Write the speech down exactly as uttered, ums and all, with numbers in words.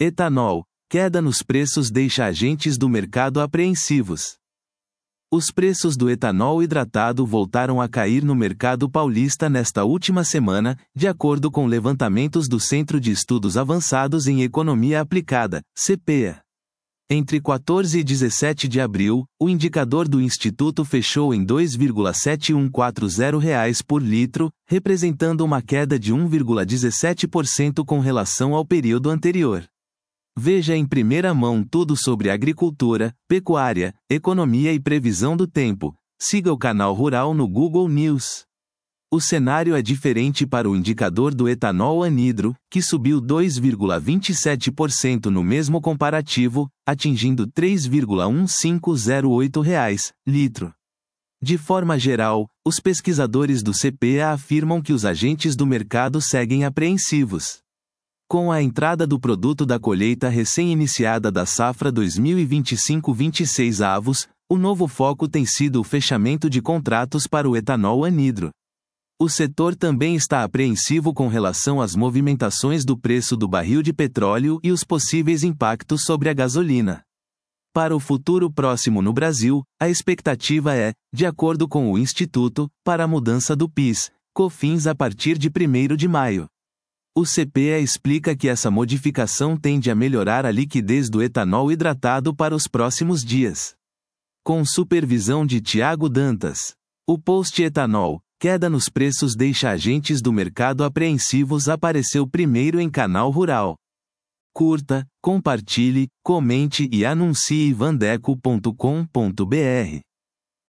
Etanol. Queda nos preços deixa agentes do mercado apreensivos. Os preços do etanol hidratado voltaram a cair no mercado paulista nesta última semana, de acordo com levantamentos do Centro de Estudos Avançados em Economia Aplicada, C P E A. Entre quatorze e dezessete de abril, o indicador do Instituto fechou em dois vírgula sete um quatro zero reais por litro, representando uma queda de um vírgula dezessete por cento com relação ao período anterior. Veja em primeira mão tudo sobre agricultura, pecuária, economia e previsão do tempo. Siga o canal Rural no Google News. O cenário é diferente para o indicador do etanol anidro, que subiu dois vírgula vinte e sete por cento no mesmo comparativo, atingindo três vírgula um cinco zero oito reais, litro. De forma geral, os pesquisadores do C P E A afirmam que os agentes do mercado seguem apreensivos. Com a entrada do produto da colheita recém-iniciada da safra dois mil e vinte e cinco vinte e seis avos, o novo foco tem sido o fechamento de contratos para o etanol anidro. O setor também está apreensivo com relação às movimentações do preço do barril de petróleo e os possíveis impactos sobre a gasolina. Para o futuro próximo no Brasil, a expectativa é, de acordo com o Instituto, para a mudança do P I S, COFINS a partir de primeiro de maio. O C P E A explica que essa modificação tende a melhorar a liquidez do etanol hidratado para os próximos dias. Com supervisão de Tiago Dantas. O post etanol, queda nos preços deixa agentes do mercado apreensivos apareceu primeiro em Canal Rural. Curta, compartilhe, comente e anuncie vandeco ponto com ponto br.